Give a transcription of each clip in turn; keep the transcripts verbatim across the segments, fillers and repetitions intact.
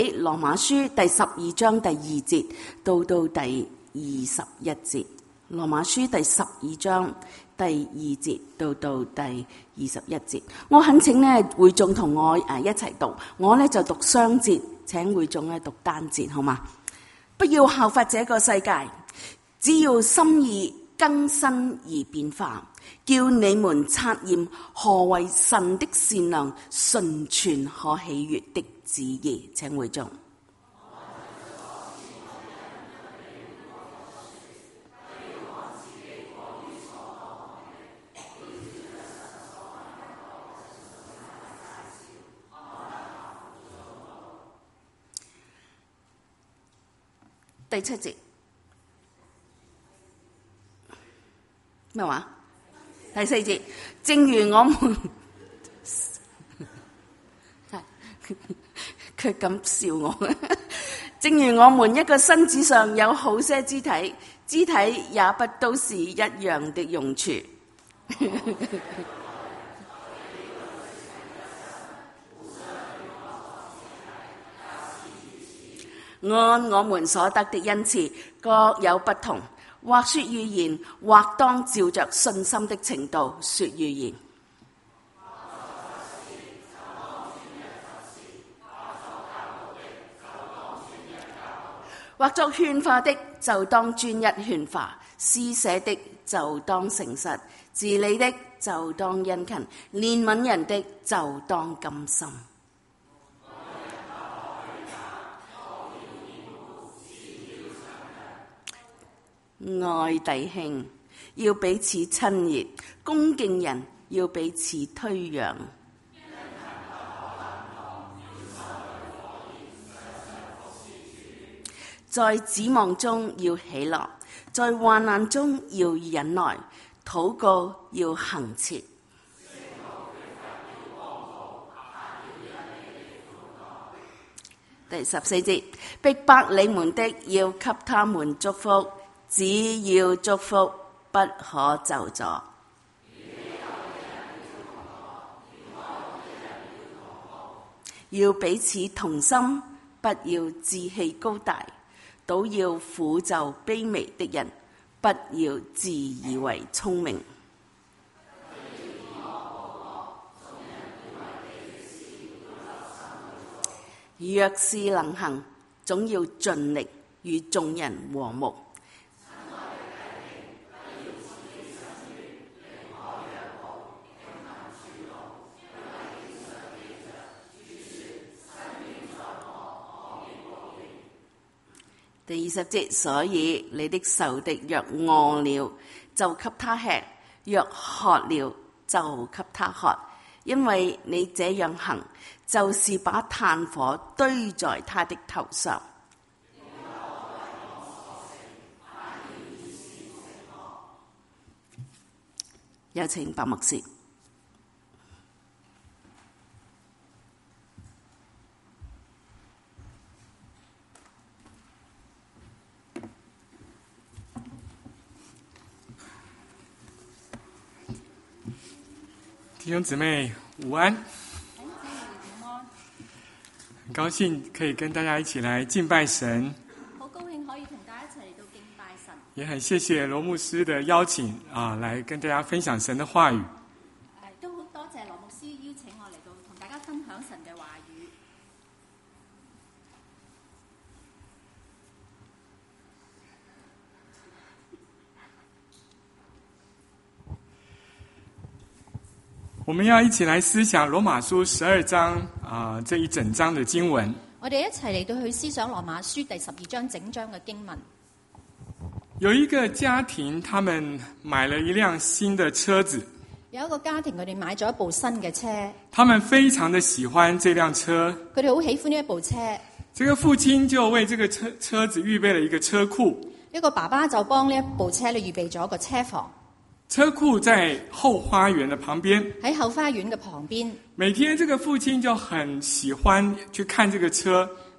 喺羅馬書第十二章第二節到到第二十一節。羅馬書第十二章第二節到到第二十一節，我懇請呢會眾同我誒一齊讀，我呢就讀雙節，請會眾呢讀單節，好嗎？不要效法這個世界，只要心意更新而變化，叫你們察驗何為神的善良、純全、可喜悅的旨意。請會眾。第七節咩話？第四節，正如我們佢咁笑我，正如我們一個身子上有好些肢體，肢體也不都是一樣的用處。按我們所得的恩賜各有不同，或說預言，或當照着信心的程度說預言。或作勸化的就當專一勸化，施捨的就當誠實，治理的就當殷勤，憐憫人的就當甘心。愛弟兄要彼此親熱，恭敬人要彼此推讓。在指望中要喜樂，在患難中要忍耐，禱告要恆切。第十四節，逼迫你們的要給他們祝福，只要祝福，不可咒詛。要彼此同心，不要志氣高大，倒要俯就卑微的人，不要自以為聰明。若是能行，總要盡力與眾人和睦。第二十節，所以你的仇敵若餓了，就給他吃；若渴了，就給他喝。因為你這樣行，就是把炭火堆在他的頭上。有請白牧師。 弟兄姊妹午安，很高興可以跟大家一起來敬拜神， 好高興可以同大家一齊嚟到敬拜神， 也很謝謝羅牧師的邀請啊，來跟大家分享神的話語。 都好多謝羅牧師邀請我嚟到同大家分享神嘅話語。 我們要一起來思想羅馬書十二章啊、呃、這一整章的經文。 我哋一齊嚟到去思想羅馬書第十二章整章嘅經文。 有一個家庭，他們買了一輛新的車子。 有一個家庭，佢哋買咗一部新嘅車。 他們非常的喜歡這輛車。 佢哋好喜歡呢一部車。 這個父親就為這個車車子預備了一個車庫。 一個爸爸就幫呢一部車咧預備咗一個車房。 車庫在後花園的旁邊， 喺後花園嘅旁邊。 每天這個父親就很喜歡去看這個車。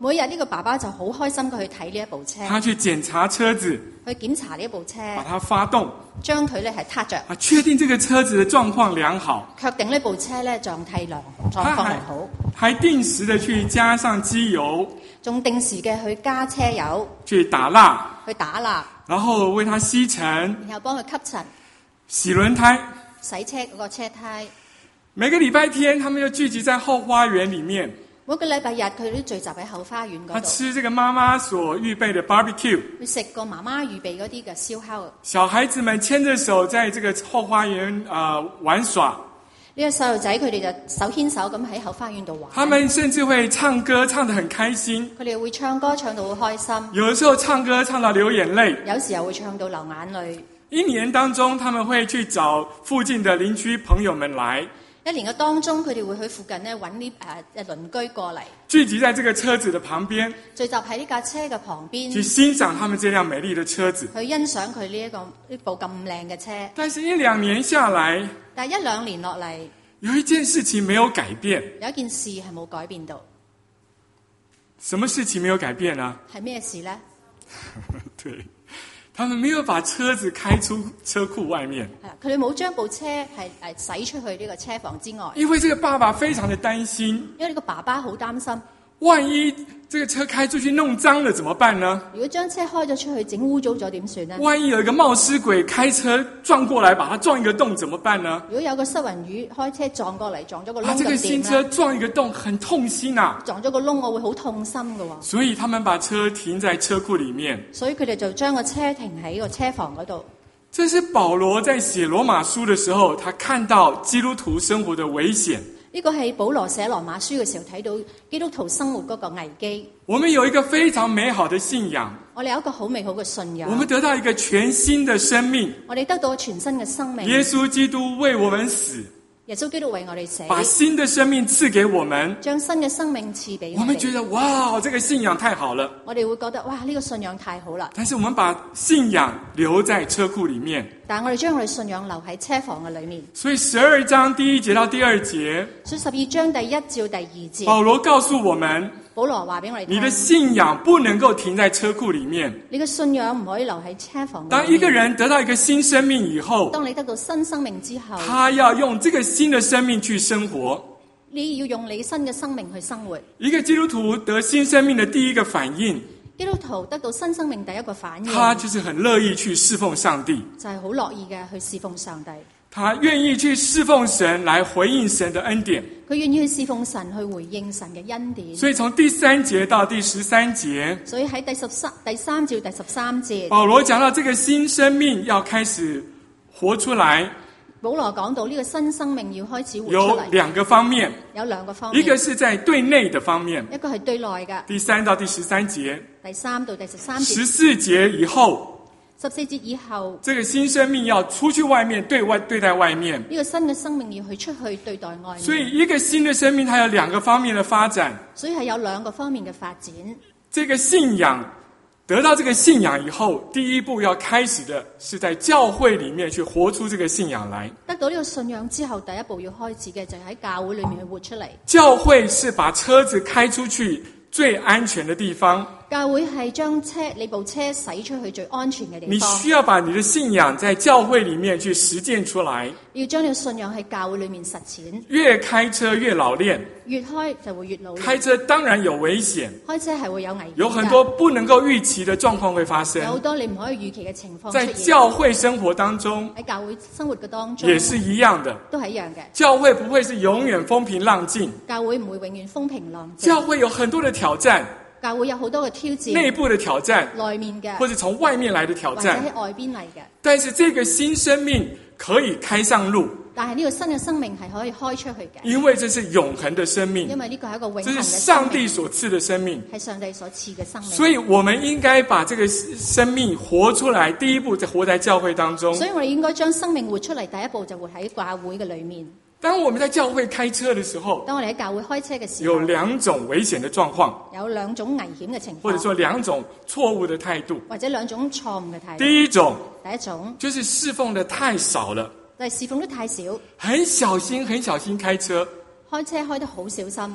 每日呢個爸爸就好開心佢去睇呢一部車， 他去檢查車子， 去檢查呢一部車， 把它發動， 將佢咧係撻着， 啊，確定這個車子的狀況良好， 確定呢部車咧狀態良狀況良好， 還定時的去加上機油， 仲定時嘅去加車油， 去打蠟， 去打蠟， 然後為它吸塵， 然後幫佢吸塵， 洗輪胎， 洗車嗰個車胎。 每個禮拜天，他們就聚集在後花園裡面。 每個禮拜日佢哋都聚集喺後花園嗰他度， 吃這個媽媽所預備的 barbecue， 去食個媽媽預備嗰啲嘅燒烤。 小孩子們牽着手在這個後花園啊、呃、玩耍。 呢個細路仔佢哋就手牽手咁喺後花園度玩。 他們甚至會唱歌，唱得很開心。 佢哋會唱歌唱到好開心， 有的時候唱歌唱到流眼淚， 有時候會唱到流眼淚。 一年當中，他們會去找附近的鄰居朋友們來。 一年嘅當中，佢哋會去附近咧揾啲誒誒鄰居過嚟， 聚集在這個車子的旁邊， 聚集喺呢架車嘅旁邊， 去欣賞他們這輛美麗的車子。 去欣賞佢呢一個呢部咁靚嘅車。 但是，一兩年下來， 但係一兩年落嚟， 有一件事情沒有改變。 有一件事係冇改變到。 什麼事情沒有改變呢？ 係咩事呢？ 對，他們沒有把車子開出車庫外面。 佢哋冇將部車係誒駛出去呢個車房之外。 因為這個爸爸非常的擔心， 因為呢個爸爸好擔心， 萬一這個車開出去弄髒了怎麼辦呢？ 如果將車開咗出去整污糟咗點算呢？ 萬一有一個冒失鬼開車撞過來，把它撞一個洞怎麼辦呢？ 如果有個失魂魚開車撞過嚟，撞咗個窿， 啊，這個新車撞一個洞很痛心啊！ 撞咗個窿我會好痛心㗎喎。 所以他們把車停在車庫裡面。 所以佢哋就將個車停喺個車房嗰度。 這是保羅在寫羅馬書的時候，他看到基督徒生活的危險。 呢個係保羅寫羅馬書嘅時候睇到基督徒生活嗰個危機。 我們有一個非常美好的信仰， 我哋有一個好美好嘅信仰。 我們得到一個全新的生命。 我哋得到全新嘅生命。 耶穌基督為我們死， 耶穌基督為我哋死， 把新的生命賜給我們， 將新嘅生命賜俾我哋。 我們覺得哇，這個信仰太好了。 我哋會覺得哇，呢個信仰太好啦。 但是我們把信仰留在車庫裡面。 但係我哋將我哋信仰留喺車房嘅裏面。 所以十二章第一節到第二節， 所以十二章第一至第二節， 保羅告訴我們， 保羅話俾我哋聽， 你的信仰不能夠停在車庫裡面。 你嘅信仰唔可以留喺車房。 當一個人得到一個新生命以後， 當你得到新生命之後， 他要用這個新的生命去生活。 你要用你新嘅生命去生活。 一個基督徒得新生命的第一個反應， 基督徒得到新生命第一個反應， 他就是很樂意去侍奉上帝， 就係好樂意嘅去侍奉上帝。 他願意去侍奉神來回應神的恩典。 佢願意去侍奉神去回應神嘅恩典。 所以從第三節到第十三節， 所以喺第十三第三至第十三節， 保羅講到這個新生命要開始活出來。 保羅講到呢個新生命要開始活出有嚟， 兩個方面， 有兩個方面， 一個是在對內的方面， 一個係對內嘅， 第三到第十三節， 第三到第十三節， 十四節以後， 十四節以後， 這個新生命要出去外面，對外對待外面。 呢個新嘅生命要去出去對待外面。 所以一個新的生命，它有兩個方面的發展。 所以係有兩個方面嘅發展。 這個信仰得到這個信仰以後，第一步要開始的是在教會裡面去活出這個信仰來。 得到呢個信仰之後，第一步要開始嘅就係喺教會裡面去活出嚟。 教會是把車子開出去最安全的地方。 教會係將車你部車駛出去最安全嘅地方。 你需要把你的信仰在教會裡面去實踐出來。 要將你嘅信仰喺教會裡面實踐。 越開車越老練， 越開就會越老練。 開車當然有危險， 開車係會有危險， 有很多不能夠預期的狀況會發生。 有好多你唔可以預期嘅情況出在現。 教會生活當中， 喺教會生活嘅當中， 也是一樣的， 都係一樣嘅。 教會不會是永遠風平浪靜， 教會唔會永遠風平浪靜。 教會有很多的挑戰。 教會有好多嘅挑戰， 內部的挑戰， 內面嘅， 或者從外面來的挑戰， 或者喺外邊嚟嘅。 但是這個新生命可以開上路， 但係呢個新嘅生命係可以開出去嘅， 因為這是永恆的生命， 因為呢個係一個永恆嘅生命， 這是上帝所賜的生命， 係上帝所賜嘅生命。 所以我們應該把這個生命活出來，第一步就活在教會當中。 所以我哋應該將生命活出嚟，第一步就活喺教會嘅裏面。 當我們在教會開車的時候， 當我哋喺教會開車嘅時候， 有兩種危險的狀況， 有兩種危險嘅情況， 或者說兩種錯誤的態度， 或者兩種錯誤嘅態度。 第一種， 第一種就是侍奉得太少了， 就係侍奉得太少， 很小心很小心開車， 開車開得好小心，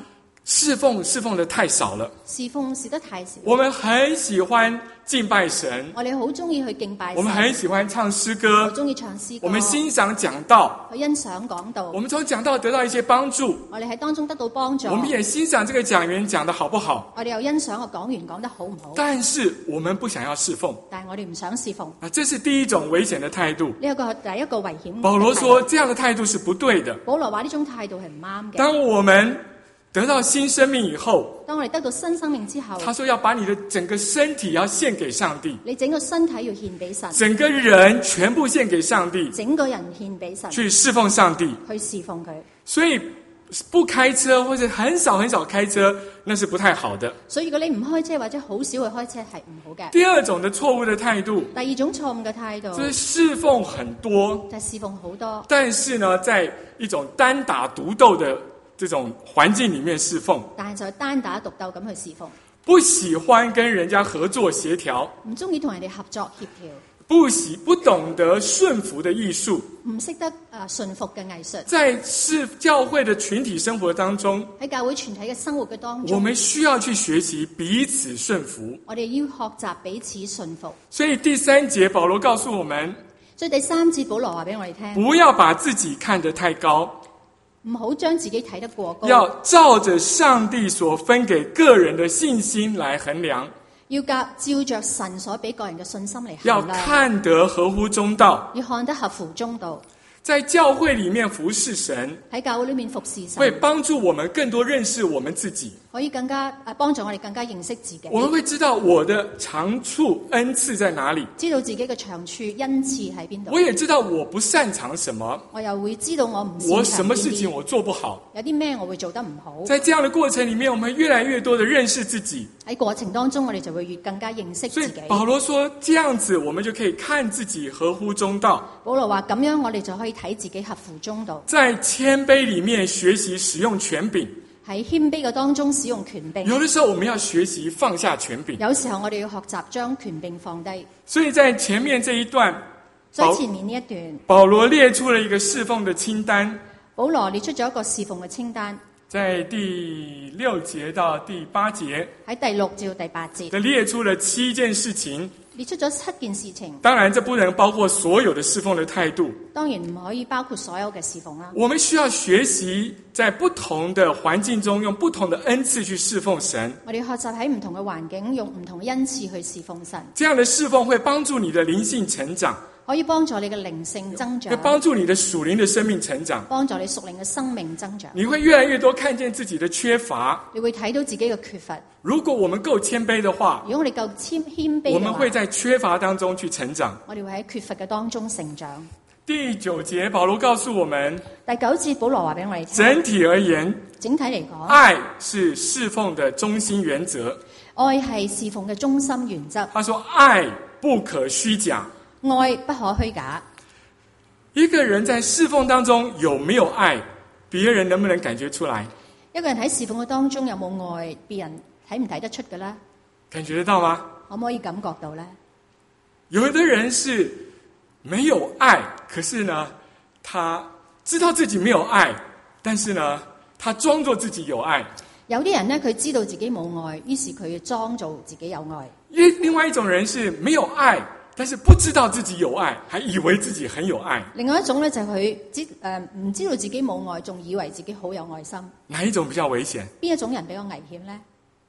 侍奉侍奉的太少了， 侍奉是得太少。 我们很喜歡敬拜神， 我哋好中意去敬拜神， 我們很喜歡唱詩好歌， 中意唱詩歌， 我們欣賞講道， 去欣賞講道， 我們從講道得到一些幫助， 我哋喺當中得到幫助， 我們也欣賞這個講員講得好不好， 我哋又欣賞個講員講得好唔好， 但是我們不想要侍奉， 但係我哋唔想侍奉。 啊，這是第一種危險的態度。 呢一個第一個危險嘅態度。 保羅說這樣的態度是不對的。 保羅話呢種態度係唔啱嘅。 當我們得到新生命以後， 當我哋得到新生命之後， 他說要把你的整個身體要獻給上帝， 你整個身體要獻俾神， 整個人全部獻給上帝， 整個人獻俾神， 去侍奉上帝， 去侍奉佢。 所以不開車或者很少很少開車，那是不太好的。 所以如果你唔開車或者好少去開車係唔好嘅。 第二種的錯誤的態度， 第二種錯誤嘅態度， 就是侍奉很多， 就係侍奉好多， 但是呢，在一種單打獨鬥的這種環境裡面侍奉， 但係就單打獨鬥咁去侍奉， 不喜歡跟人家合作協調， 唔中意同人哋合作協調， 不喜不懂得順服的藝術， 唔識得誒順服嘅藝術。 在是教會的群體生活當中， 喺教會全體嘅生活嘅當中， 我們需要去學習彼此順服。 我哋要學習彼此順服。 所以第三節保羅告訴我們， 所以第三節保羅話俾我哋聽， 不要把自己看得太高， 唔好將自己睇得過高， 要照着上帝所分給個人的信心來衡量， 要照着神所俾個人嘅信心嚟要衡量， 看得合乎中道。 要看得合乎中道。 在教會裡面服侍神， 喺教會裏面服侍會神， 幫助我們更多認識我們自己。 可以更加誒幫助我哋更加認識自己， 我們會知道我的長處恩賜在哪裡， 知道自己嘅長處恩賜喺邊度。 我也知道我不擅長什麼， 我又會知道我唔擅長我什麼事邊啲情我做不好。 有啲咩我會做得唔好。 在這樣的過程裡面，我們越來越多的認識自己。 喺過程當中，我哋就會越更加認識所以自己。 保羅說，這樣子我們就可以看自己合乎中道。 保羅話咁樣，我哋就可以睇自己合乎中道。 在謙卑裡面學習使用權柄， 喺謙卑嘅當中使用權柄。 有的時候我們要學習放下權柄。 有時候我哋要學習將權柄放低。 所以在前面這一段， 所以前面呢一段， 保羅列出了一個侍奉的清單。 保羅列出咗一個侍奉嘅清單， 在第六節到第八節， 喺第六至到第八節就列出了七件事情。 列出咗七件事情。 當然，這不能包括所有的侍奉的態度。 當然唔可以包括所有嘅侍奉啦。 我們需要學習在不同的環境中，用不同的恩賜去侍奉神。 我哋學習喺唔同嘅環境，用唔同嘅恩賜去侍奉神。 這樣的侍奉會幫助你的靈性成長， 可以幫助你嘅靈性增長， 會幫助你的屬靈的生命成長。 幫助你屬靈嘅生命增長。 你會越來越多看見自己的缺乏。 你會睇到自己嘅缺乏。 如果我們夠謙卑的話， 如果我哋夠謙謙卑嘅話， 我們會在缺乏當中去成長。 我哋會喺缺乏嘅當中成長。 第九節，保羅告訴我們， 第九節保羅話俾我哋聽， 整體而言， 整體嚟講， 愛是侍奉的中心原則。 愛係侍奉嘅中心原則。 他說，愛不可虛假， 愛不可虛假。 一個人在侍奉當中有沒有愛，別人能不能感覺出來？ 一個人喺侍奉嘅當中有冇愛，別人睇唔睇得出嘅咧？ 感覺得到嗎？ 可唔可以感覺到咧？ 有的人是沒有愛，可是呢，他知道自己沒有愛，但是呢，他裝作自己有愛。 有啲人呢，佢知道自己冇愛，於是佢裝做自己有愛。 另另外一種人是沒有愛，但是不知道自己有愛，還以為自己很有愛。 另外一種咧就係佢知誒唔知道自己冇愛，仲以為自己好有愛心。 哪一種比較危險？ 邊一種人比較危險咧？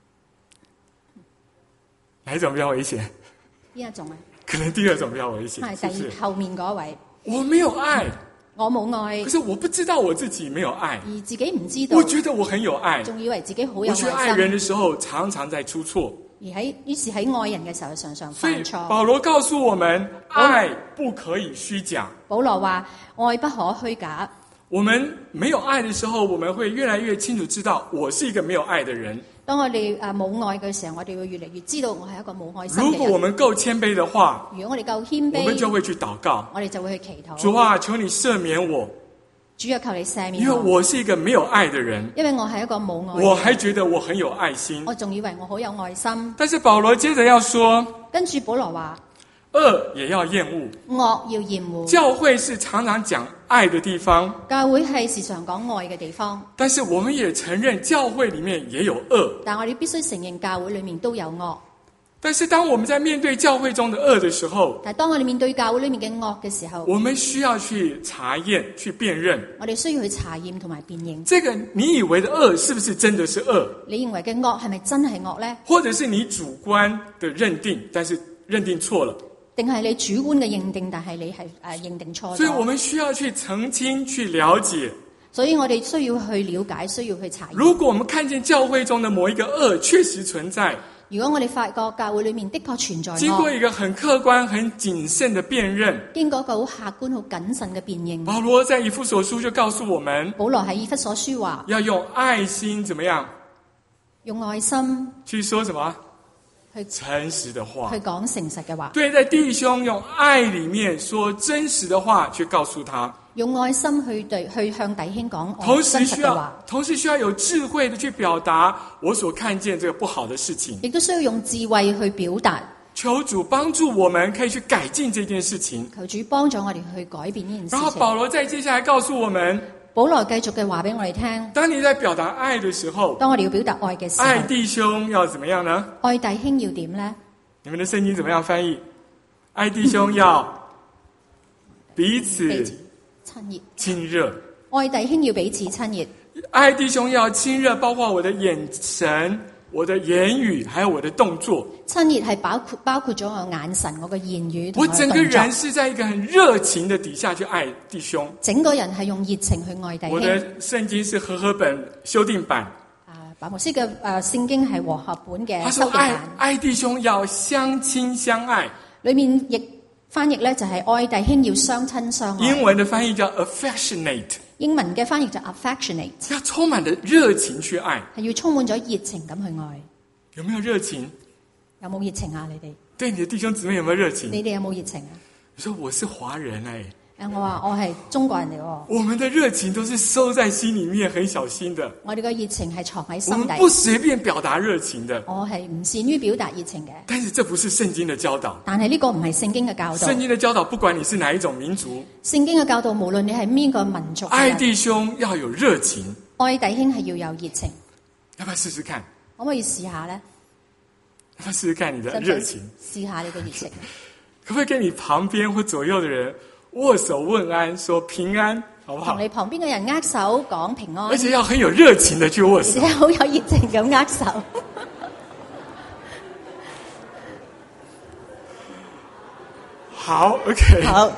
哪一種比較危險？ 邊一種啊？ 可能第二種比較危險。 係第二後面嗰位。 我沒有愛， 我冇愛， 可是我不知道我自己沒有愛， 而自己唔知道。 我覺得我很有愛， 仲以為自己好有愛心。 我去愛人的時候，常常在出錯。 而喺於是喺愛人嘅時候，常常犯錯。 保羅告訴我們，愛不可以虛假。 保羅話：愛不可虛假。 我們沒有愛的時候，我們會越來越清楚知道，我是一個沒有愛的人。 當我哋誒冇愛嘅時候，我哋會越嚟越知道我係一個冇愛心嘅人。 如果我們夠謙卑的話， 如果我哋夠謙卑， 我們就會去禱告。 我哋就會去祈禱。 主啊，求你赦免我。 主啊，求你赦免我。 因為我是一個沒有愛的人。 因為我係一個冇愛的人。 我還覺得我很有愛心。 我仲以為我好有愛心。 但是保羅接着要說， 跟住保羅話， 惡也要厭惡。 惡要厭惡。 教會是常常講愛的地方， 教會係時常講愛嘅地方， 但是我們也承認教會裡面也有惡。 但我哋必須承認教會裏面都有惡。 但是當我們在面對教會中的惡的時候， 但係當我哋面對教會裏面嘅惡嘅時候， 我們需要去查驗、去辨認。 我哋需要去查驗同埋辨認。 這個你以為的惡是不是真的是惡？ 你認為嘅惡係咪真係惡呢？ 或者是你主觀的認定，但是認定錯了？ 定係你主觀嘅認定，但係你係誒認定錯咗？ 所以我們需要去澄清、去了解。 所以我哋需要去了解，需要去查驗。 如果我們看見教會中的某一個惡確實存在， 如果我哋發覺教會裏面的確存在惡， 經過一個很客觀、很謹慎的辨認， 經過一個好客觀、好謹慎嘅辨認， 保羅在以弗所書就告訴我們， 保羅喺以弗所書話， 要用愛心怎麼樣？ 用愛心去說什麼？ 去誠實的話， 去講誠實嘅話， 對待弟兄用愛裏面說真實的話去告訴他， 用愛心去對去向弟兄講同時真需要實嘅話， 同時需要有智慧的去表達我所看見這個不好的事情， 亦都需要用智慧去表達。 求主幫助我們可以去改進這件事情。 求主幫助我哋去改變呢件事情。 然後保羅再接下來告訴我們， 保羅繼續嘅話俾我哋聽， 當你在表達愛的時候， 當我哋要表達愛嘅時愛候， 弟兄要怎麼樣呢？ 愛弟兄要點呢？ 你們的聖經怎麼樣翻譯？愛弟兄要彼此親熱， 親熱。 愛弟兄要彼此親熱， 愛弟兄要親熱，包括我的眼神、我的言語，還有我的動作。 親熱係包括包括咗我眼神、我嘅言語同我我嘅動作。 整個人是在一個很熱情的底下去愛弟兄。 整個人係用熱情去愛弟兄。 我的聖經是和合本修訂版。 啊，白牧師嘅誒聖經係和合本嘅他說修訂版。 愛愛弟兄要相親相愛。 裏面譯翻譯咧就係愛弟兄要相親相愛。 英文的翻譯叫 affectionate。 英文嘅翻譯就 affectionate， 要充滿的熱情去愛， 係要充滿咗熱情咁去愛。 有沒有熱情？ 有冇熱情啊？你哋對你的弟兄姊妹有沒有熱情？ 你哋有冇熱情啊？ 你說我是華人哎。 誒，我話我係中國人嚟喎。 我們的熱情都是收在心裡面，很小心的。 我哋嘅熱情係藏喺我心底。 們不隨便表達熱情的。 我係唔善於表達熱情嘅。 但是這不是聖經的教導。 但係呢個唔係聖經嘅教導。 聖經的教導，不管你是哪一種民族， 聖經嘅教導，無論你係邊個民族， 愛弟兄要有熱情。 愛弟兄係要有熱情。 要不要試試看？ 可唔可以試下呢？ 要不要試試看你的熱情？ 試下你嘅熱情。 可不可以跟你旁邊或左右的人握手問安，說平安，好不好？ 同你旁邊嘅人握手講平安， 而且要很有熱情的去握手， 而且好有熱情咁握手。 好 ，OK。 好。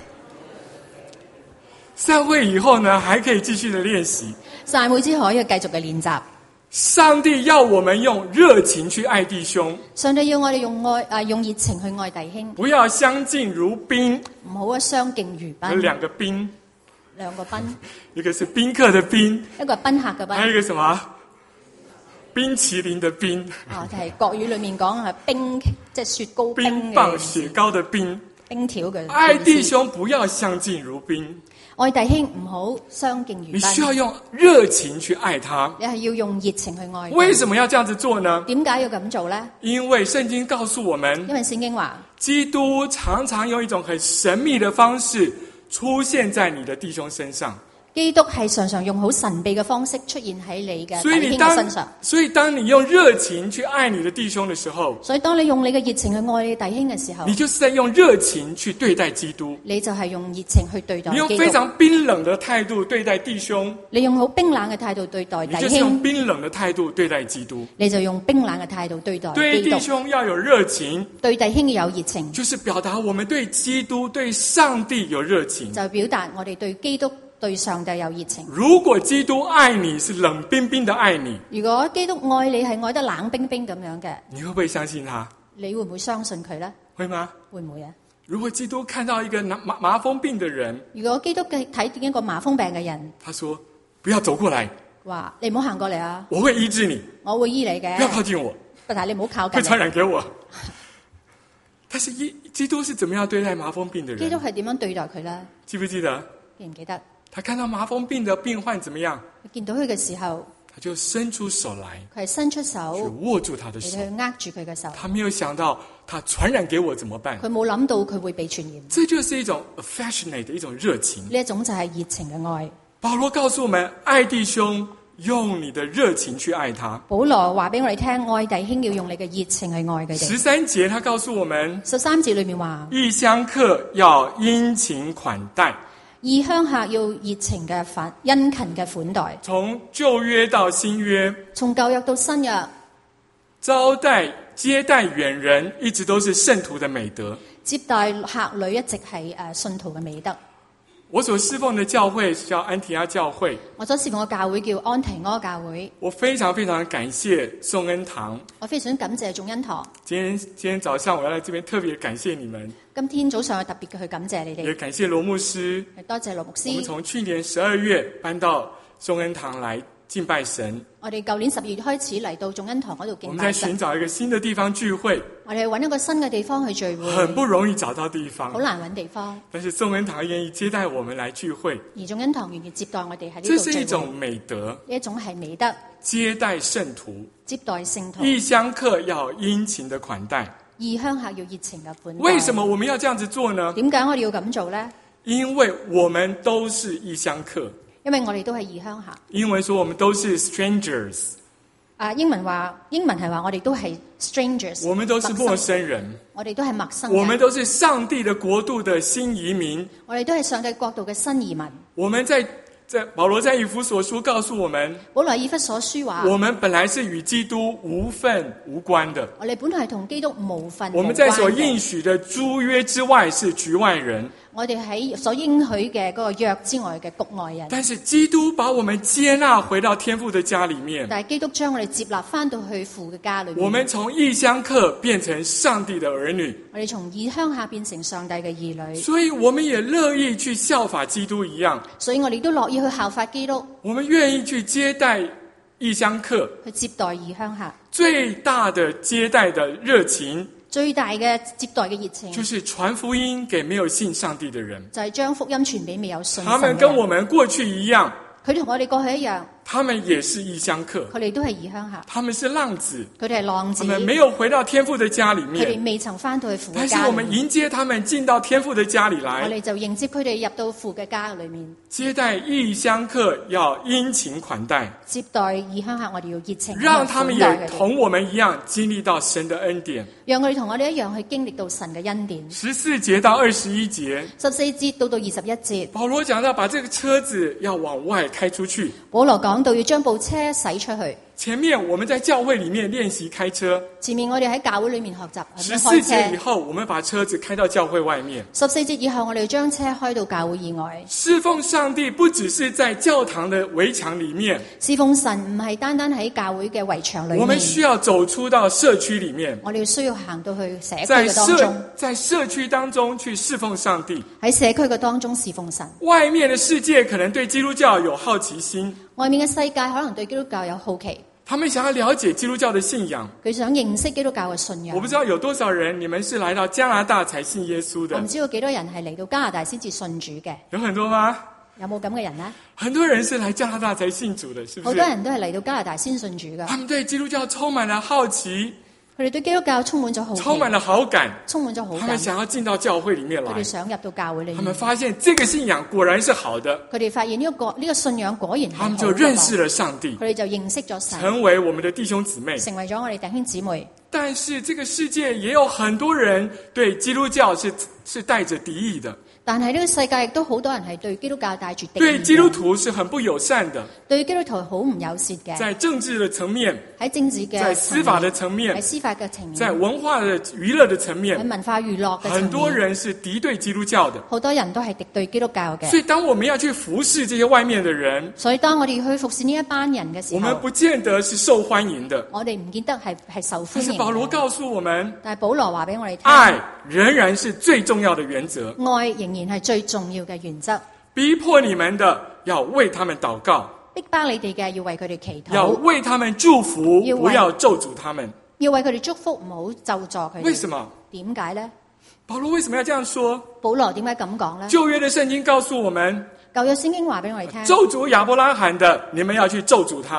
散會以後呢，還可以繼續的練習。 散會之後可以繼續嘅練習。 上帝要我們用熱情去愛弟兄。 上帝要我哋用愛啊，用熱情去愛弟兄。 不要相敬如賓。 唔好啊，相敬如賓。 有兩個賓。 兩個賓。 一個是賓客的賓。 一個係賓客嘅賓。 還有一個什麼？冰淇淋的冰。 啊，就係、是、國語裏面講係冰，即係雪糕冰嘅。 冰棒雪糕的冰。 冰條嘅。 愛弟兄不要相敬如賓。 愛弟兄唔好相敬如賓。 你需要用熱情去愛他。 你係要用熱情去愛他。 為什麼要這樣子做呢？ 點解要咁做呢？ 因為聖經告訴我們， 因為聖經話， 基督常常用一種很神秘的方式出現在你的弟兄身上。 基督係常常用好神秘嘅方式出現喺你嘅弟兄嘅身上。 所以當你用熱情去愛你的弟兄的時候， 所以當你用你嘅熱情去愛你弟兄嘅時候， 你就是在用熱情去對待基督。 你就係用熱情去對待基督。 你用非常冰冷的態度對待弟兄， 你用好冰冷嘅態度對待弟兄。 你就是用冰冷的態度對待基督。 你就用冰冷嘅態度對待基督。 對弟兄要有熱情， 對弟兄要有熱情， 就是表達我們對基督、對上帝有熱情。 就表達我哋對基督、對上帝有熱情。 如果基督愛你是冷冰冰的愛你， 如果基督愛你係愛得冷冰冰咁樣嘅， 你會不會相信他？ 你會唔會相信佢呢？ 會嗎？ 會唔會啊？ 如果基督看到一個麻麻風病的人， 如果基督嘅睇見一個麻風病嘅人， 他說不要走過來， 話你唔好行過嚟啊， 我會醫治你， 我會醫你嘅， 不要靠近我， 但係你唔好靠近， 會傳染給我。但是基督是怎麼樣對待麻風病的人？ 基督係點樣對待佢呢？ 記不記得？ 記唔記得？ 他看到麻風病的病患怎麼樣？ 見到佢嘅時候， 他就伸出手來， 佢係伸出去手握住他的手。 嚟去握住佢嘅手。 他沒有想到，他傳染給我怎麼辦？ 佢冇諗到佢會被傳染。 這就是一種 affectionate 的一種熱情。 呢一種就係熱情嘅愛。 保羅告訴我們，愛弟兄，用你的熱情去愛他。 保羅話俾我哋聽，愛弟兄要用你嘅熱情去愛佢哋。 十三節，他告訴我們， 十三節裏面話， 異鄉客要殷勤款待。 異鄉客要熱情嘅款殷勤嘅款待。 從舊約到新約， 從舊約到新約， 招待接待遠人一直都是聖徒的美德。 接待客旅一直係誒信徒嘅美德。 我所侍奉的教會叫安提阿教會， 我所侍奉嘅教會叫安提阿教會。 我非常非常感謝宋恩堂。 我非常感謝眾恩堂。 今天今天早上我要來這邊特別感謝你們。 今天早上我特別嘅去感謝你哋。 也感謝羅牧師。 多謝羅牧師。 我們從去年十二月搬到宋恩堂來敬拜神。 我哋舊年十二月開始嚟到眾恩堂嗰度敬拜神。 我們在尋找一個新的地方聚會。 我哋去揾一個新嘅地方去聚會。 很不容易找到地方。 好難揾地方。 但是宋恩堂願意接待我們來聚會。 而眾恩堂願意接待我哋喺呢度聚會。 這是一種美德。 呢一種係美德。 接待聖徒。 接待聖徒。 異鄉客要殷勤的款待。 異鄉客要熱情嘅款待。 為什麼我們要這樣子做呢？ 點解我哋要咁做呢？ 因為我們都是異鄉客。 因為我哋都係異鄉客。 英文說我們都是 strangers。 啊，英文話英文係話我哋都係 strangers。 我們都是陌生人。 我哋都係陌生人。 我們都是上帝的國度的新移民。 我哋都係上帝國度嘅新移民。 我們在在保羅在以弗所書告訴我們， 保羅以弗所書話， 我們本來是與基督無份無關的。 我哋本來係同基督無份無關嘅。 我們在所應許的諸約之外是局外人。 我哋喺所應許嘅嗰個約之外嘅局外人。 但是基督把我們接納回到天父的家裏面。 但係基督將我哋接納翻到去父嘅家裏面。 我們從異鄉客變成上帝的兒女。 我哋從異鄉客變成上帝嘅兒女。 所以我們也樂意去效法基督一樣。 所以我哋都樂意去效法基督。 我們願意去接待異鄉客。 去接待異鄉客。 最大的接待的熱情。 最大嘅接待嘅熱情， 就是傳福音給沒有信上帝的人， 就係將福音傳俾未有信神嘅人。 他們跟我們過去一樣， 佢同我哋過去一樣， 他們也是異鄉客， 佢哋都係異鄉客， 他們是浪子， 佢哋係浪子， 他們沒有回到天父的家裏面， 佢哋未曾翻到去父嘅家裏面。 但是我們迎接他們進到天父的家裏來， 我哋就迎接佢哋入到父嘅家裏面。 接待異鄉客要殷勤款待， 接待異鄉客我哋要熱情， 讓他們也同我們一樣經歷到神的恩典， 讓我哋同我哋一樣去經歷到神嘅恩典。 十四節到二十一節， 十四節到到二十一節， 保羅講到把這個車子要往外開出去。 保羅講到要將部車駛出去。 前面我們在教會裏面練習開車， 前面我哋喺教會裏面學習十四節以後，我們把車子開到教會外面。 十四節以後，我哋將車開到教會以外。 侍奉上帝不只是在教堂的圍牆裏面， 侍奉神唔係單單喺教會嘅圍牆裏面。 我們需要走出到社區裏面， 我哋需要行到去社區嘅當中， 在社區當中去侍奉上帝。 喺社區嘅當中侍奉神。 外面的世界可能對基督教有好奇心， 外面嘅世界可能對基督教有好奇。 他們想要了解基督教的信仰， 佢想認識基督教嘅信仰。 我不知道有多少人，你們是來到加拿大才信耶穌的。 我唔知道幾多人係嚟到加拿大先至信主嘅。 有很多嗎？ 有冇咁嘅人呢？ 很多人是來加拿大才信主的，是不是？ 好多人都係嚟到加拿大先信主嘅。 他們對基督教充滿了好奇。 佢哋對基督教充滿咗好奇， 充滿了好感， 充滿咗好感。 他們想要進到教會裏面來， 佢哋想入到教會裏面。 他們發現這個信仰果然是好的， 佢哋發現呢個呢個信仰果然係好的。 他們就認識了上帝， 佢哋就認識咗神， 成為我們的弟兄姊妹， 成為咗我哋弟兄姊妹。 但是這個世界也有很多人對基督教是是帶着敵意的。 但係呢個世界亦都好多人係對基督教帶住敵意， 對基督徒是很不友善的， 對基督徒好唔友善嘅。 在政治的層面， 喺政治嘅， 在司法的層面， 喺司法嘅層面， 在文化的娛樂的層面， 喺文化娛樂嘅層面， 很多人是敵對基督教的， 好多人都係敵對基督教嘅。 所以當我們要去服侍這些外面的人， 所以當我哋去服侍呢一班人嘅時候， 我們不見得是受歡迎的。 我哋唔見得係係受歡迎。 但是保羅告訴我們， 但係保羅話俾我哋聽， 愛仍然是最重要的原則， 愛仍然係最重要嘅原則。 逼迫你們的要為他們禱告， 逼迫你哋嘅要為佢哋祈禱， 要為他們祝福， 要不要咒詛他們。 要為佢哋祝福，唔好咒詛佢哋。 為什麼？ 點解呢？ 保羅為什麼要這樣說？ 保羅點解咁講呢？ 舊約的聖經告訴我們， 舊約聖經話俾我哋聽， 咒詛亞伯拉罕的，你們要去咒詛他。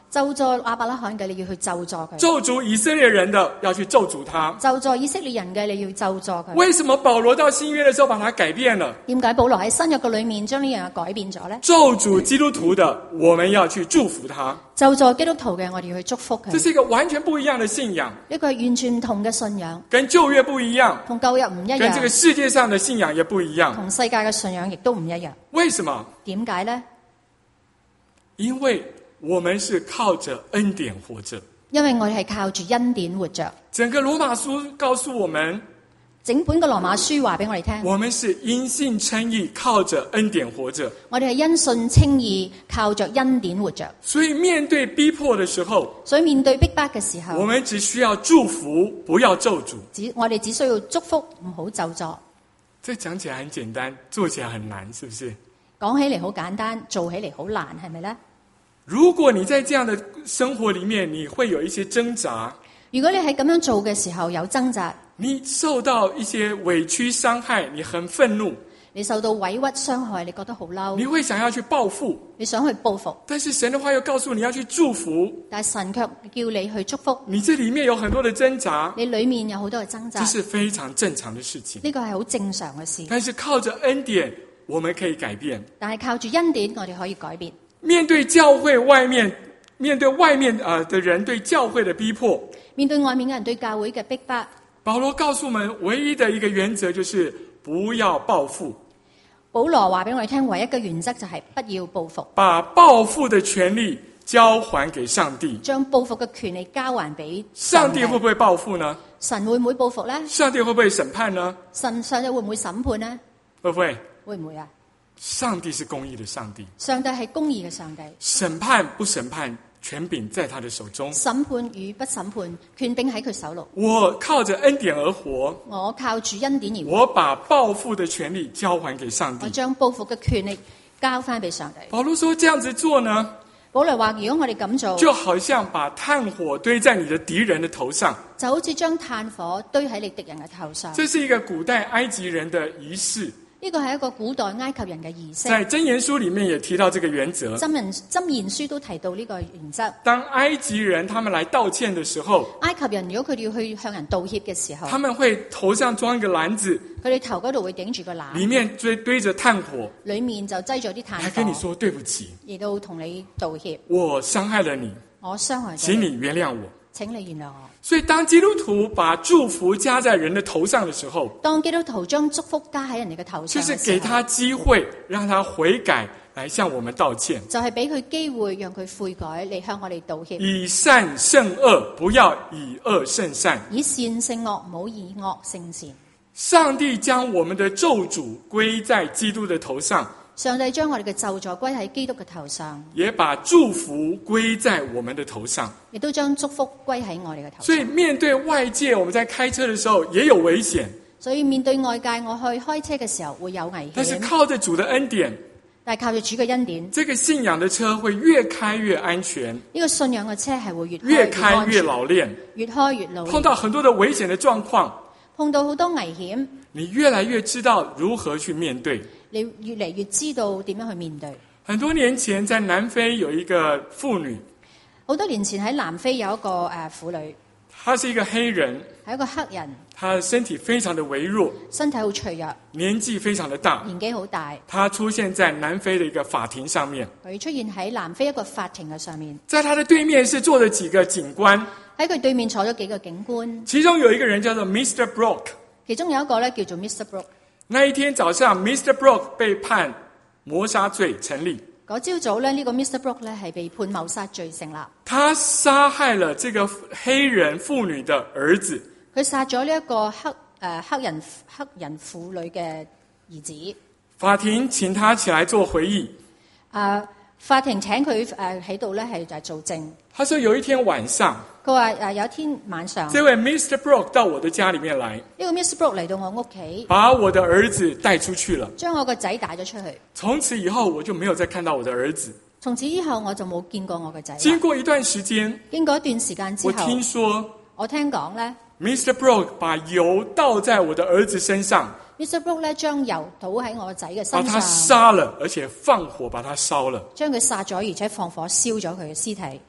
咒詛亞伯拉罕嘅，你要去咒詛佢； 咒詛以色列人的，要去咒詛他。 咒詛以色列人嘅，你要咒詛佢。 為什麼保羅到新約的時候把它改變了？ 點解保羅喺新約嘅裏面將呢樣嘢改變咗呢？ 咒詛基督徒的，我們要去祝福他。 咒詛基督徒嘅，我哋要去祝福佢。 這是一個完全不一樣的信仰， 呢個係完全唔同嘅信仰， 跟舊約不一樣， 同舊約唔一樣， 跟這個世界上的信仰也不一樣。 同世界嘅信仰亦都唔一樣。 為什麼？ 點解呢？ 因為我們是靠着恩典活着。 因為我哋係靠住恩典活着。 整個羅馬書告訴我們， 整本嘅羅馬書話俾我哋聽， 我們是因信稱義，靠着恩典活着。 我哋係因信稱義，靠着恩典活着。 所以面對逼迫的時候， 所以面對逼迫嘅時候， 我們只需要祝福，不要咒詛。 只我哋只需要祝福，唔好咒詛。 這講起來很簡單，做起來很難，是不是？ 講起嚟好簡單，做起嚟好難，係咪呢？ 如果你在這樣的生活裡面，你會有一些掙扎。 如果你喺咁樣做嘅時候有掙扎， 你受到一些委屈傷害，你很憤怒， 你受到委屈傷害，你覺得好嬲， 你會想要去報復， 你想去報復， 但是神的話又告訴你要去祝福， 但係神卻叫你去祝福。 你這裡面有很多的掙扎， 你裡面有好多嘅掙扎， 這是非常正常的事情。 呢個係好正常嘅事。 但是靠着恩典，我們可以改變。 但係靠住恩典，我哋可以改變。 面對教會外面，面對外面啊的人對教會的逼迫， 面對外面嘅人對教會嘅逼迫， 保羅告訴我們唯一的一個原則就是不要報復。 保羅話俾我哋聽，唯一嘅原則就係不要報復， 把報復的權利交還給上帝。 將報復嘅權利交還俾上帝會不會報復呢？ 神會唔會報復呢？ 上帝會不會審判呢？ 神上帝會唔會審判呢？ 會不會？ 會唔會啊？ 上帝是公義的上帝， 上帝係公義嘅上帝， 審判不審判，權柄在他的手中。 審判與不審判，權柄喺佢手裏。 我靠着恩典而活， 我靠住恩典而活。 我把報復的權利交還給上帝。 我將報復嘅權利交翻俾上帝。 保羅說：這樣子做呢？ 保羅話：如果我哋咁做， 就好像把炭火堆在你的敵人的頭上， 就好似將炭火堆喺你敵人嘅頭上。 這是一個古代埃及人的儀式。 呢個係一個古代埃及人嘅儀式。 在箴言書裡面也提到這個原則。 箴言箴言書都提到呢個原則。 當埃及人他們來道歉的時候， 埃及人如果佢哋要去向人道歉嘅時候， 他們會頭上裝一個籃子， 佢哋頭嗰度會頂住個籃， 裡面堆堆着炭火， 裡面就擠咗啲炭火， 來跟你說對不起， 而到同你道歉， 我傷害了你， 我傷害咗你， 請你原諒我。 請你原諒我。 所以當基督徒把祝福加在人的頭上的時候， 當基督徒將祝福加喺人哋嘅頭上， 就是給他機會，讓他悔改，來向我們道歉。 就係俾佢機會，讓佢悔改，嚟向我哋道歉。 以善勝惡，不要以惡勝善。 以善勝惡，唔好以惡勝善。 上帝將我們的咒詛歸在基督的頭上。 上帝將我哋嘅咒詛歸喺基督嘅頭上， 也把祝福歸在我們的頭上， 亦都將祝福歸喺我哋嘅頭上。 所以面對外界，我們在開車的時候也有危險。 所以面對外界，我去開車嘅時候會有危險。 但是靠着主的恩典， 但係靠住主嘅恩典， 這個信仰的車會越開越安全。 呢個信仰嘅車係會越開越開越老練， 越開越老練。 碰到很多的危險的狀況， 碰到好多危險， 你越來越知道如何去面對。 你越嚟越知道點樣去面對。 很多年前在南非有一個婦女， 好多年前喺南非有一個誒、呃、婦女， 她是一個黑人， 係一個黑人， 她身體非常的微弱， 身體好脆弱， 年紀非常的大， 年紀好大。 她出現在南非的一個法庭上面， 佢出現喺南非一個法庭嘅上面， 在她的對面是坐着幾個警官， 喺佢對面坐咗幾個警官， 其中有一個人叫做 Mister Brock， 其中有一個咧叫做 Mister Brock。 那一天早上 Mister Brock 被判謀殺罪成立。 嗰朝早咧，呢個 Mister Brock 咧係被判謀殺罪成立。 他殺害了這個黑人婦女的兒子。 佢殺咗呢一個黑誒、呃、黑人黑人婦女嘅兒子。 法庭請他起來做回憶。 啊、呃，法庭請佢誒喺度咧係就係做證。 他說有一天晚上， 佢話誒有一天晚上， 這位 Mister Brock 到我的家裡面來， 呢個 Mister Brock 嚟到我屋企， 把我的兒子帶出去了。 將我個仔帶咗出去。從從此以後我就沒有再看到我的兒子。 從此以後我就冇見過我個仔。 經過一段時間， 經過一段時間之後， 我聽說我聽講咧 Mister Brock 把油倒在我的兒子身上， Mister Brock 咧將油倒喺我個仔嘅把身他上， 殺了，而且放火把他燒了。 將佢殺咗，而且放火燒咗佢嘅屍體。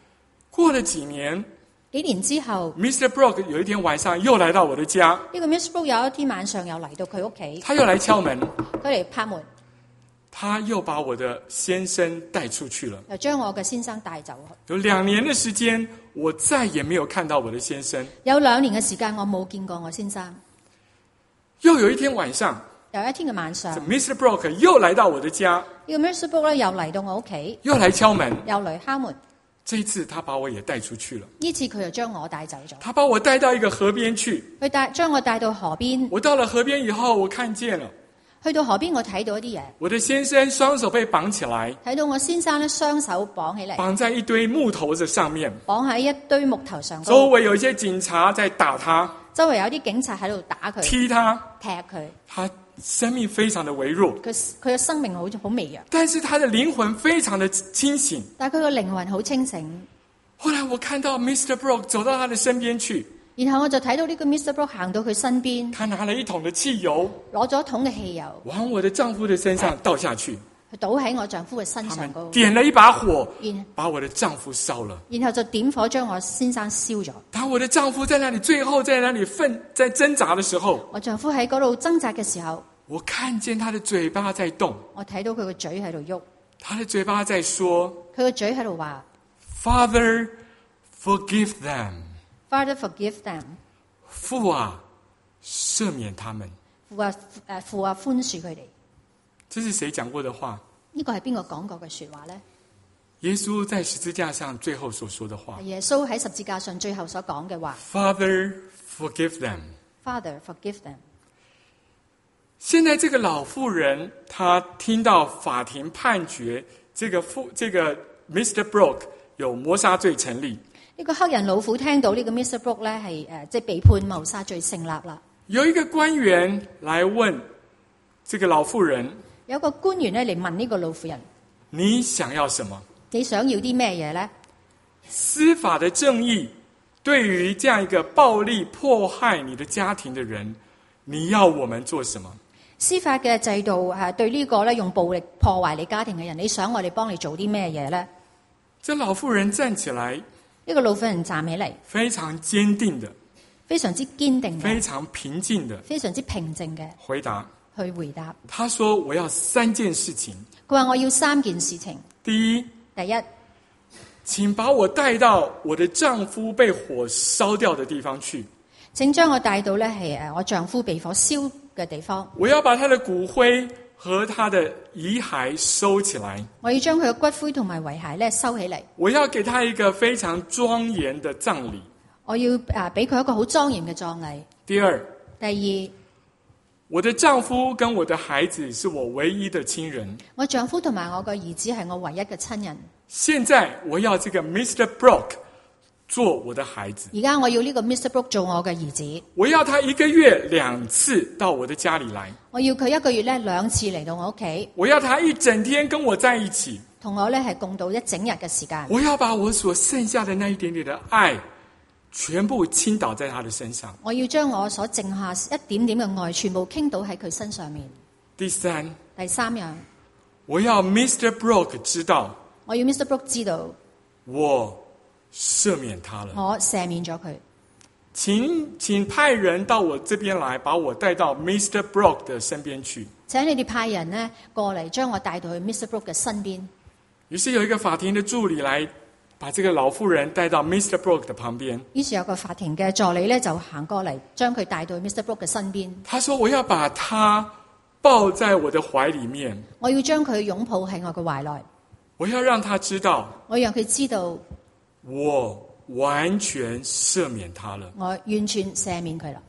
過了幾年， 幾年之後， Mister Brock 有一天晚上又來到我的家， 呢個 Mister Brook 有一天晚上又嚟到佢屋企， 他又來敲門， 佢嚟拍門， 他又把我的先生帶出去了。 又將我嘅先生帶走去。 有兩年的時間，我再也沒有看到我的先生。 有兩年嘅時間，我冇見過我先生。 又有一天晚上， 有一天嘅晚上， Mister Brock 又來到我的家， 呢個 Mister Brook 咧又嚟到我屋企， 又來敲門， 又嚟敲門。 這一次他把我也帶出去了。 呢次佢又將我帶走咗， 他把我帶到一個河邊去。 佢帶將我帶到河邊。 我到了河邊以後，我看見了， 去到河邊我睇到一啲嘢， 我的先生雙手被綁起來， 睇到我先生咧雙手綁起嚟， 綁在一堆木頭的上面， 綁喺一堆木頭上高， 周圍有一些警察在打他， 周圍有啲警察喺度打佢、 踢他， 踢佢。 他生命非常的微弱， 佢佢嘅生命好好微弱， 但是他的靈魂非常的清醒。 但係佢嘅靈魂好清醒。 後來我看到 Mister Brock 走到他的身邊去， 然後我就睇到呢個 Mister Brook 行到佢身邊， 他拿了一桶的汽油， 攞咗一桶嘅汽油， 往我的丈夫的身上倒下去。 佢倒喺我丈夫嘅身他們上高， 點了一把火然， 把我的丈夫燒了。 然後就點火將我先生燒咗。 當我的丈夫在那裡最後在那裡奮在掙扎的時候， 我丈夫喺嗰度掙扎嘅時候， 我看見他的嘴巴在動， 我睇到佢個嘴喺度喐， 他的嘴巴在說佢個嘴喺度話 Father forgive them， Father forgive them， 父啊赦免他們。 父啊誒父啊寬恕佢哋。 這是誰講過的話？ 呢個係邊個講過嘅說話呢？ 耶穌在十字架上最後所說的話。 係耶穌喺十字架上最後所講嘅話。 Father forgive them， Father forgive them。 現在這個老婦人，她聽到法庭判決這個婦這個 Mister Brock 有謀殺罪成立。 呢個黑人老婦聽到呢個 Mister Brook 咧係誒即係被判謀殺罪成立啦。 有一個官員來問這個老婦人， 有個官員咧嚟問呢個老婦人： 你想要什麼？ 你想要啲咩嘢咧？ 司法的正義對於這樣一個暴力迫害你的家庭的人，你要我們做什麼？ 司法嘅制度係對呢個咧用暴力破壞你家庭嘅人，你想我哋幫你做啲咩嘢咧？ 這老婦人站起來， 呢個老婦人站起嚟， 非常堅定的， 非常之堅定嘅， 非常平靜的非常之平靜嘅回答。 去回答。 他說：我要三件事情。 佢話我要三件事情。 第一， 第一， 請把我帶到我的丈夫被火燒掉的地方去。 請將我帶到咧係誒我丈夫被火燒嘅地方。 我要把他的骨灰和他的遺骸收起來。 我要將佢嘅骨灰同埋遺骸咧收起嚟。 我要給他一個非常莊嚴的葬禮。 我要誒俾佢一個好莊嚴嘅葬禮。 第二， 第二， 我的丈夫跟我的孩子是我唯一的親人。 我丈夫同埋我個兒子係我唯一嘅親人。 現在我要這個 Mister Brock 做我的孩子。 而家我要呢個 Mister Brook 做我嘅兒子。 我要他一個月兩次到我的家裡來。 我要佢一個月咧兩次嚟到我屋企。 我要他一整天跟我在一起。 同我咧係共度一整日嘅時間。 我要把我所剩下的那一點點的愛全部傾倒在他的身上。 我要將我所剩下一點點嘅愛全部傾倒喺佢身上面。 第三， 第三樣， 我要 Mister Brock 知道， 我要 Mister Brook 知道， 我赦免他了。 我赦免咗佢。 請請派人到我這邊來，把我帶到 Mister Brock 的身邊去。 請你哋派人呢過嚟，將我帶到去 Mister Brook 嘅身邊。 於是有一個法庭的助理來把這個老婦人帶到 Mister Brook 的旁邊。 於是有個法庭嘅助理咧就行過嚟，將佢帶到去 Mister Brook 嘅身邊。 他說：我要把他抱在我的懷裡面。 我要將佢擁抱喺我嘅懷內。 我要讓他知道， 我讓佢知道， 我完全赦免他了。 我完全赦免佢啦。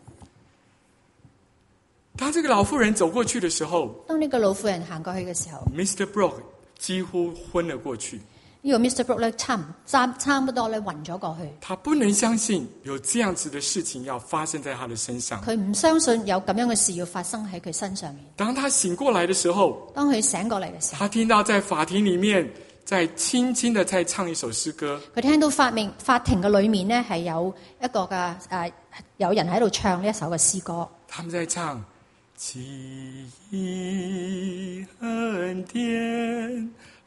當這個老婦人走過去的時候， 當呢個老婦人行過去嘅時候 Mister Brook 幾乎昏了過去。 呢個 Mister Brook 咧差唔差差唔多咧暈咗過去。 他不能相信有這樣子的事情要發生在他的身上。 佢唔相信有咁樣嘅事要發生喺佢身上面。 當他醒過來的時候， 當佢醒過嚟嘅時候， 他聽到在法庭裡面在輕輕的在唱一首詩歌。 佢聽到法明法庭嘅裏面呢係有一個嘅誒、呃、有人喺度唱呢一首嘅詩歌。 他們在唱奇異恩典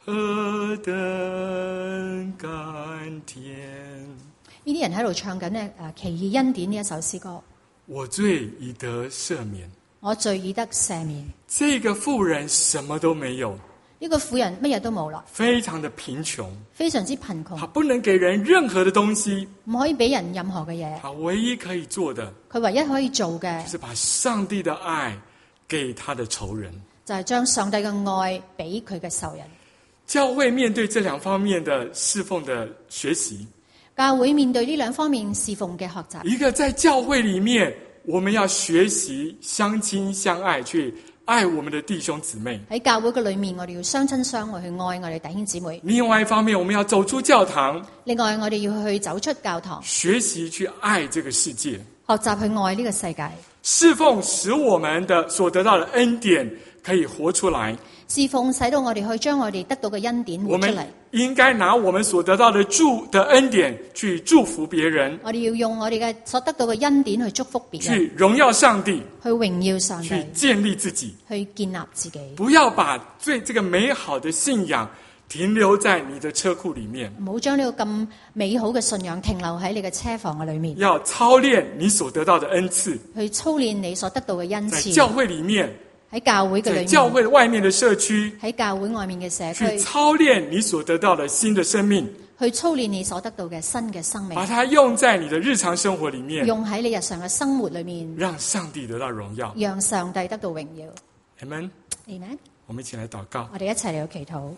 何等甘甜。 呢啲人喺度唱緊咧誒奇異恩典呢一首詩歌。 我罪已得赦免， 我罪已得赦免。 這個婦人什麼都沒有， 呢個婦人乜嘢都冇啦， 非常的貧窮， 非常之貧窮， 她不能給人任何的東西， 唔可以俾人任何嘅嘢。 她唯一可以做的， 佢唯一可以做嘅就是把上帝的愛給他的仇人。 就係將上帝嘅愛俾佢嘅仇人。 教會面對這兩方面的侍奉的學習， 教會面對呢兩方面侍奉嘅學習， 一個在教會裡面，我們要學習相親相愛，去愛我們的弟兄姊妹。 喺教會嘅裏面，我哋要相親相愛去愛我哋弟兄姊妹。 另外一方面，我們要走出教堂， 另外我哋要去走出教堂， 學習去愛這個世界。 學習去愛呢個世界。 侍奉使我們的所得到的恩典可以活出來。 侍奉使到我哋去將我哋得到嘅恩典活我出嚟。 們應該拿我們所得到的祝的恩典去祝福別人， 我哋要用我哋嘅所得到嘅恩典去祝福別人， 去榮耀上帝， 去榮耀上帝， 去建立自己， 去建立自己。 不要把最這個美好的信仰停留在你的車庫裡面， 唔好將呢個咁美好嘅信仰停留喺你嘅車房嘅裏面。 要操練你所得到的恩賜， 去操練你所得到嘅恩賜。 在教會裡面， 喺教會嘅裏在面， 教會外面的社區， 喺教會外面嘅社去區， 操練你所得到的新的生命， 去操練你所得到嘅新嘅生命， 把它用在你的日常生活裡面， 用喺你日常嘅生活裏面， 讓上帝得到榮耀。 讓上帝得到榮耀。 阿們， Amen。 我們一起來禱告。 我哋一齊嚟到祈禱。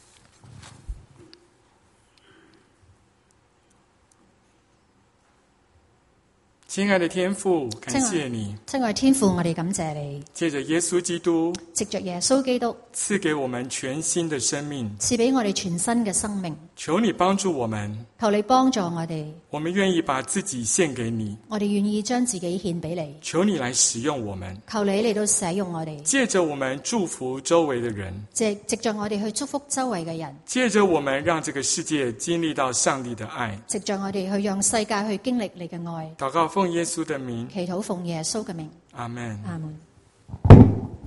親愛的天父，感謝你， 親愛天父，我哋感謝你， 借着耶穌基督藉着耶穌基督賜給我們全新的生命， 賜俾我哋全新嘅生命。 求你幫助我們， 求你幫助我哋， 我們願意把自己獻給你， 我哋願意將自己獻俾你。 求你來使用我們， 求你嚟到使用我哋， 借着我們祝福周圍的人， 藉藉着我哋去祝福周圍嘅人， 借着我們讓這個世界經歷到上帝的愛。 藉着我哋去讓世界去經歷你嘅愛。 禱告奉耶穌的名， 祈禱奉耶穌嘅名。 阿們。 阿門。